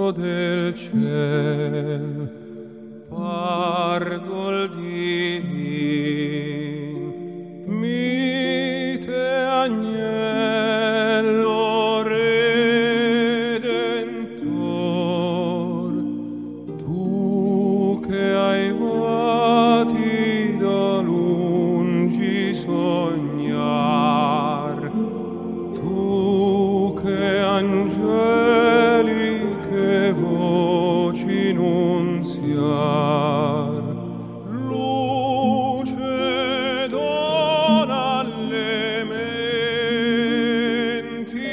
del ciel, pargol divin, mite agnello redentor, tu che hai vati da lungi sognar, tu che angeliche voci nunziar, luce dona alle menti,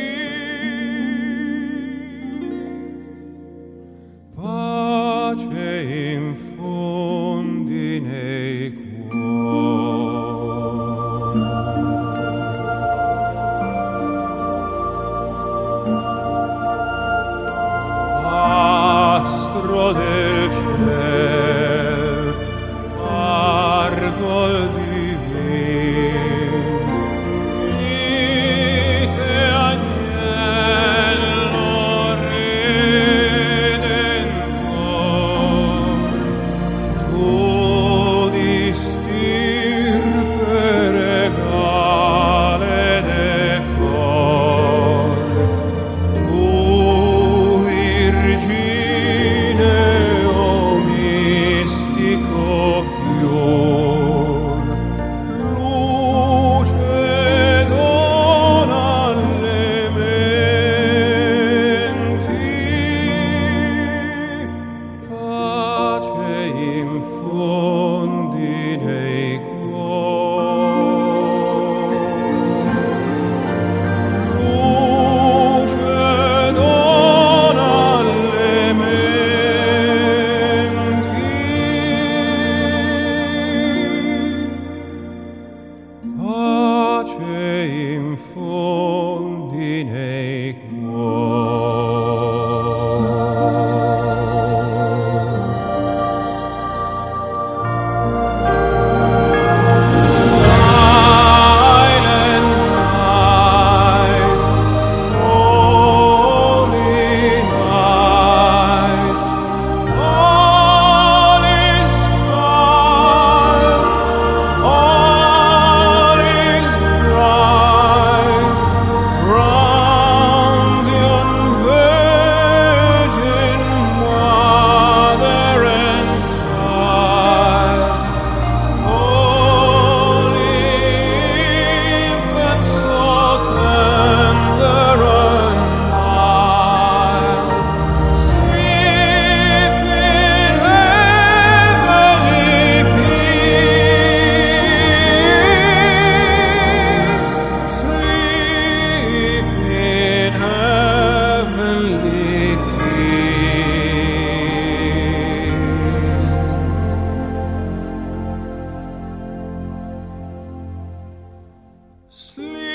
pace infondi nei cuori. Astro del ciel, pargol divin, mite agnello redentor, tu di stirpe regale decor, tu Virgine o mistico fior, luce dona alle menti, pace infondi nei cuori. Luce dona alle menti, pace infondi nei Silent night, holy night, all is fire, all is bright, round the Virgin Mother and Child, holy infant so tender and mild, sleep in heavenly peace, sleep in heavenly peace. Sleep